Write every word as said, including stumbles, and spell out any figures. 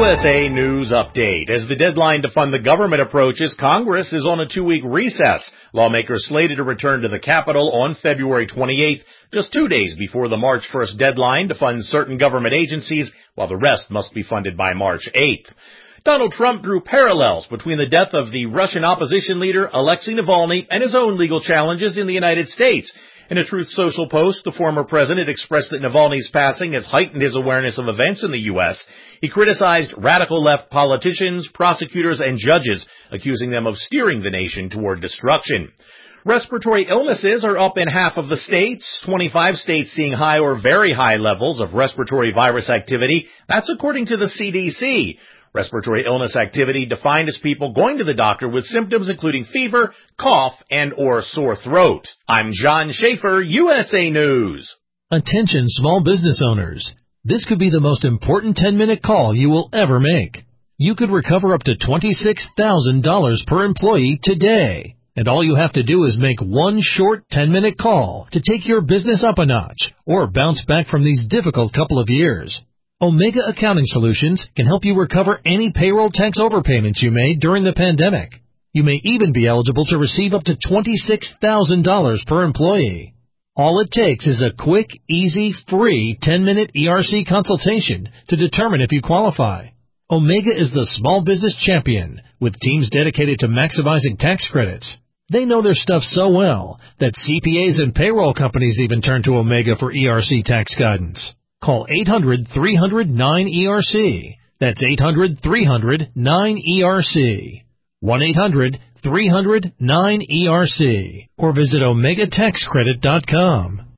U S A News Update. As the deadline to fund the government approaches, Congress is on a two-week recess. Lawmakers slated to return to the Capitol on February twenty-eighth, just two days before the March first deadline to fund certain government agencies, while the rest must be funded by March eighth. Donald Trump drew parallels between the death of the Russian opposition leader Alexei Navalny and his own legal challenges in the United States. In a Truth Social post, the former president expressed that Navalny's passing has heightened his awareness of events in the U S. He criticized radical left politicians, prosecutors, and judges, accusing them of steering the nation toward destruction. Respiratory illnesses are up in half of the states, twenty-five states seeing high or very high levels of respiratory virus activity. That's according to the C D C. Respiratory illness activity defined as people going to the doctor with symptoms including fever, cough, and or sore throat. I'm John Schaefer, U S A News. Attention small business owners. This could be the most important ten-minute call you will ever make. You could recover up to twenty-six thousand dollars per employee today. And all you have to do is make one short ten-minute call to take your business up a notch or bounce back from these difficult couple of years. Omega Accounting Solutions can help you recover any payroll tax overpayments you made during the pandemic. You may even be eligible to receive up to twenty-six thousand dollars per employee. All it takes is a quick, easy, free ten-minute E R C consultation to determine if you qualify. Omega is the small business champion with teams dedicated to maximizing tax credits. They know their stuff so well that C P As and payroll companies even turn to Omega for E R C tax guidance. Call eight hundred, three hundred, nine E R C. That's eight hundred, three hundred, nine E R C. one eight hundred, three hundred, nine E R C. Or visit omega tax credit dot com.